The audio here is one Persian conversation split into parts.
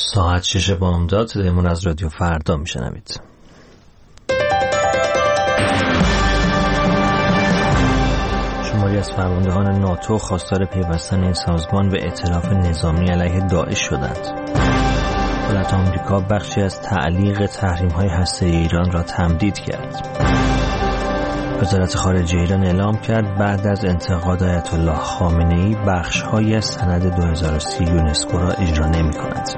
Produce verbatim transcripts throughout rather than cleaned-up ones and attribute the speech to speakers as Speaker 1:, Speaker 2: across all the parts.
Speaker 1: ساعت شش بامداد صدایمون از رادیو فردا میشنوید. شماری از فرماندهان ناتو خواستار پیوستن این سازمان به ائتلاف نظامی علیه داعش شدند. دولت آمریکا بخشی از تعلیق تحریم‌های هسته‌ای ایران را تمدید کرد. وزارت خارجه ایران اعلام کرد بعد از انتقاد آیت الله خامنه‌ای بخش‌هایی از سند دو هزار و سی یونسکو را اجرا نمی‌کند.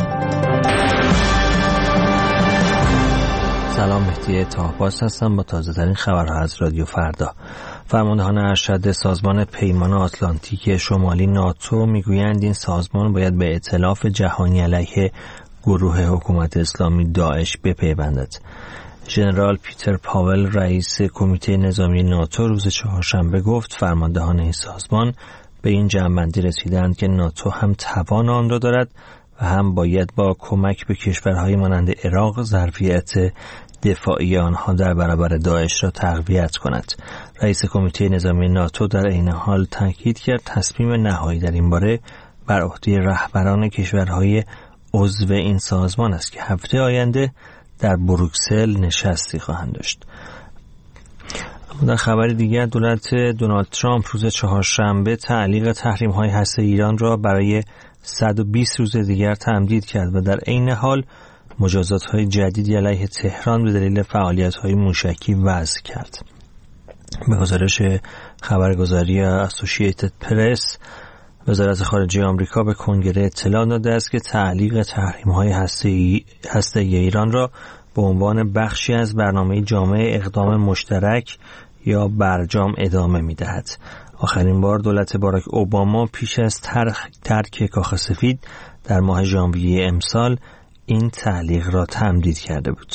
Speaker 1: سلام، مهدی طاهباز هستم با تازه‌ترین خبرها از رادیو فردا. فرماندهان ارشد سازمان پیمان آتلانتیک شمالی ناتو میگویند این سازمان باید به ائتلاف جهانی علیه گروه حکومت اسلامی داعش بپیوندد. ژنرال پیتر پاول رئیس کمیته نظامی ناتو روز چهارشنبه گفت فرماندهان این سازمان به این جمع‌بندی رسیدند که ناتو هم توان آن را دارد و هم باید با کمک به کشورهای مانند عراق ظرفیت دفاعی آنها در برابر داعش را تقویت کند. رئیس کمیته نظامی ناتو در این حال تاکید کرد تصمیم نهایی در این باره بر عهده رهبران کشورهای عضو این سازمان است که هفته آینده در بروکسل نشستی خواهند داشت. در خبر دیگر دولت دونالد ترامپ روز چهارشنبه تعلیق تحریم‌های هسته‌ای ایران را برای صد و بیست روز دیگر تمدید کرد و در عین حال مجازات‌های جدیدی علیه تهران به دلیل فعالیت‌های موشکی وضع کرد. به گزارش خبرگزاری اسوسییتد پرس، وزارت خارجه آمریکا به کنگره اطلاع داده است که تعلیق تحریم‌های هسته‌ای هسته‌ای ایران را به عنوان بخشی از برنامه جامع اقدام مشترک یا برجام ادامه می‌دهد. آخرین بار دولت باراک اوباما پیش از ترک کاخ سفید در ماه ژانویه امسال این تعلیق را تمدید کرده بود.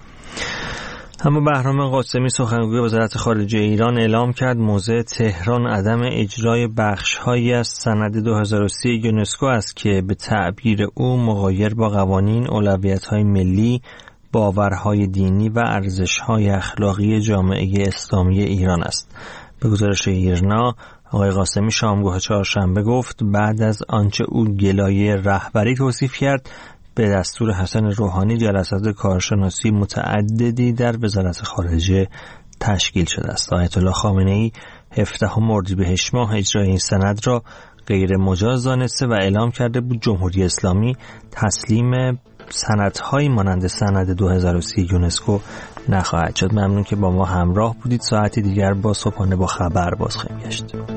Speaker 1: اما بهرام قاسمی سخنگوی وزارت خارجه ایران اعلام کرد موضع تهران عدم اجرای بخش‌هایی از سند دو هزار و سی یونسکو است که به تعبیر او مغایر با قوانین، اولویت‌های ملی، باورهای دینی و ارزش‌های اخلاقی جامعه اسلامی ایران است. به گزارش ایرنا، آقای قاسمی شامگاه چهارشنبه گفت بعد از آنچه او گلایه رهبری توصیف کرد، به دستور حسن روحانی جلسات کارشناسی متعددی در وزارت خارجه تشکیل شده است. آیت الله خامنه‌ای هفدهم اردیبهشت ماه اجرای این سند را غیر مجاز دانسته و اعلام کرده بود جمهوری اسلامی تسلیم سندهای مانند سند دو هزار و سی یونسکو نخواهد شد. ممنون که با ما همراه بودید. ساعتی دیگر با صبحانه با خبر باز خواهیم گشت.